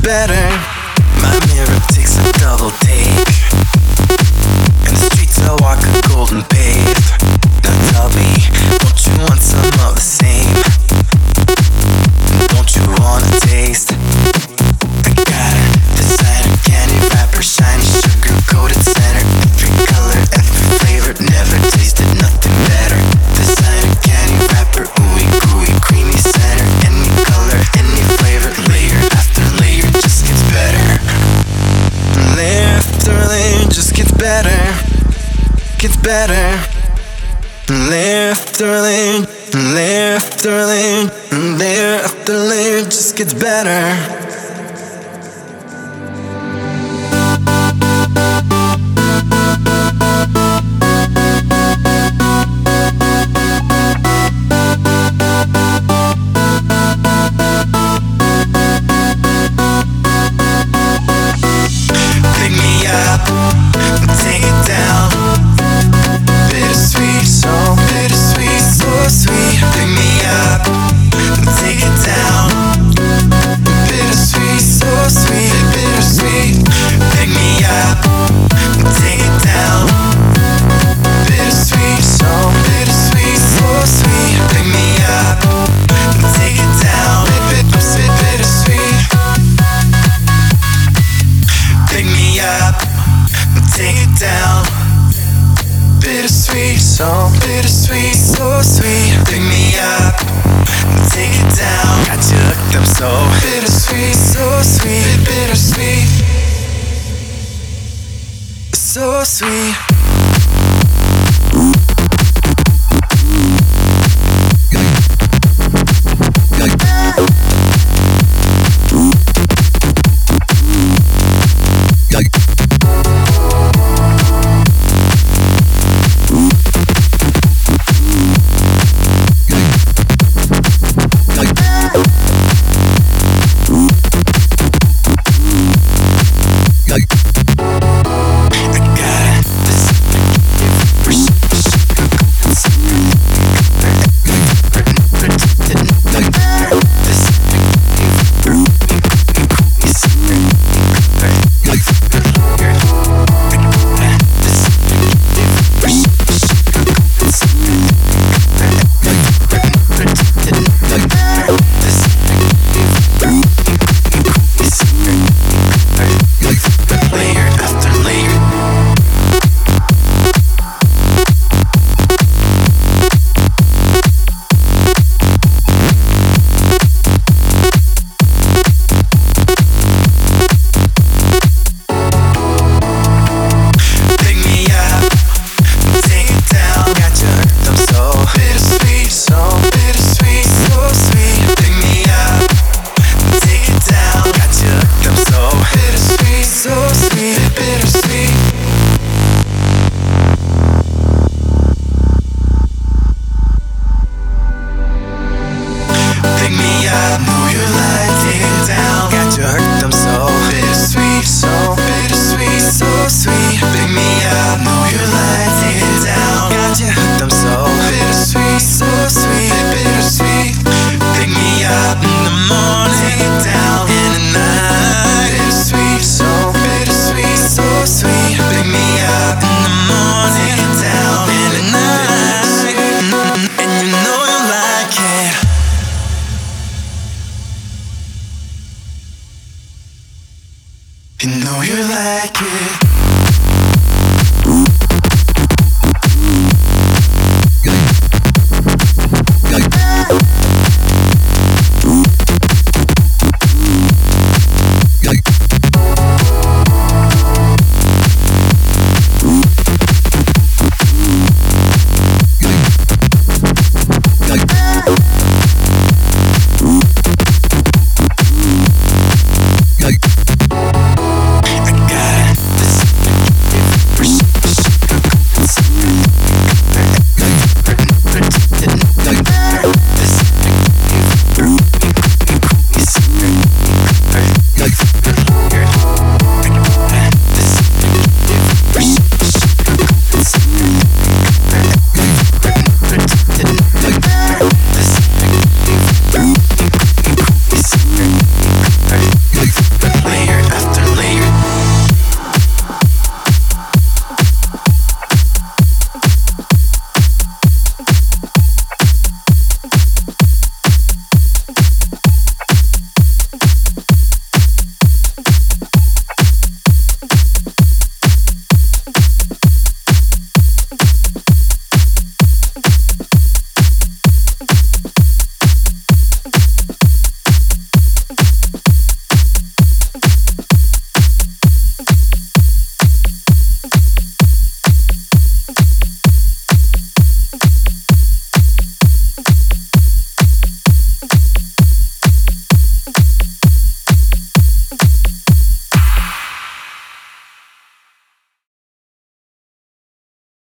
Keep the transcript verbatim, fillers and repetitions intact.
better. My mirror takes a double take. In the streets I walk a golden pave. Now tell me, don't you want some of the same? Don't you wanna taste? I got a designer candy wrapper, shiny sugar coated center. Every color, every flavor, never tasted nothing better. Designer candy wrapper, ooey gooey, creamy center. Any color, any flavor, layer after layer just gets better. Layer after layer just gets better. Gets better. Layer after layer, layer after layer, layer after layer just gets better. Bittersweet, so bittersweet, so sweet. Pick me up, take it down. Got you hooked up so bittersweet, so sweet, bittersweet, so sweet. You know you like it.